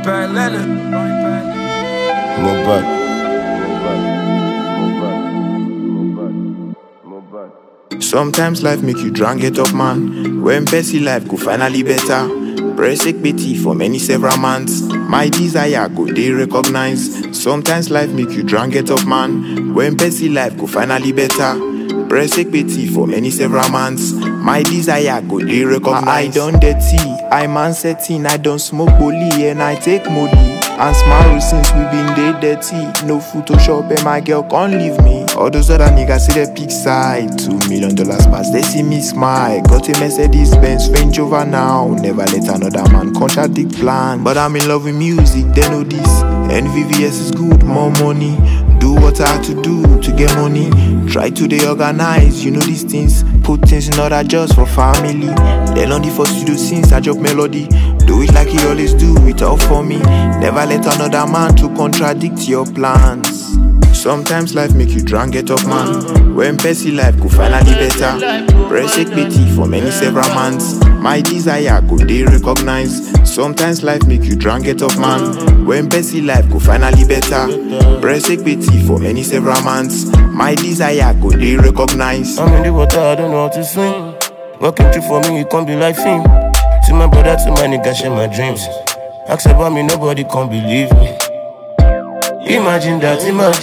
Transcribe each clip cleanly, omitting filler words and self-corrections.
bad Leonard. More back. Sometimes life make you drunk get up, man. When Bessie life go finally better. Press betty for many several months. My desire go they recognize. Sometimes life make you drunk get up, man. When Bessie life go finally better. Press betty for many several months. My desire go they recognize. I don't dirty, I man setting. I don't smoke bully and I take molly. And smile since we been dirty. No Photoshop and my girl can't leave me. All those other niggas see the peak side. $2 million pass, they see me smile. Got a Mercedes Benz, Range Rover now. Never let another man contradict plan. But I'm in love with music, they know this. NVVS is good, more money. Do what I have to do to get money. Try to they organize, you know these things. Put things in order just for family. Then on the first studio since I drop melody. Do it like he always do, it all for me. Never let another man to contradict your plans. Sometimes life make you drunk get up, man. When Bessie life go finally better. Press betty for many several months. My desire go they recognize. Sometimes life make you drunk get up, man. When Bessie life go finally better. Press betty for many several months. My desire go they recognize. I'm in the water, I don't know how to swim. Walking through for me, it can't be like film. To my brother, to my nigga, share my dreams. Ask about me, nobody can believe me. Imagine that.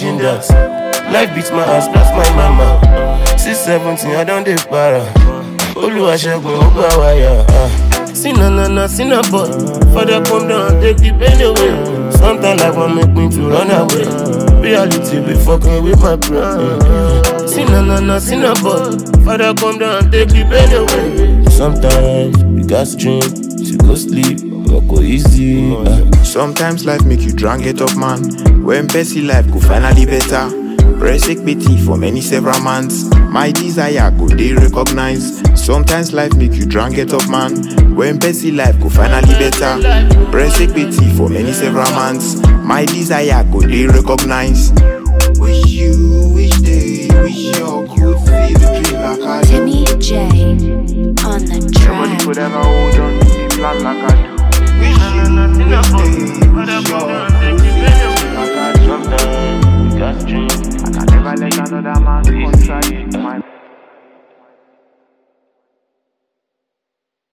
Life beats my ass, plus my mama. 617, I don't dey para. Oluwasegun, Ogwawaya. Sinna, but father come down, take the pain away. Sometimes life won't make me to run away. Reality be fucking with my brain. Sinna, but father come down, take the pain away. Sometimes you got dream, to go sleep, go easy. Sometimes life make you drunk get up, man. When Bessie life go finally better. Press betty for many several months. My desire go they recognize. Sometimes life make you drunk get up, man. When Bessie life go finally better. Press betty for many several months. My desire go they recognize. Wish day, wish your could feel the dream like I do. Timmy J on the track. Nobody could ever hold on to the plan like I do. Wish day, wish your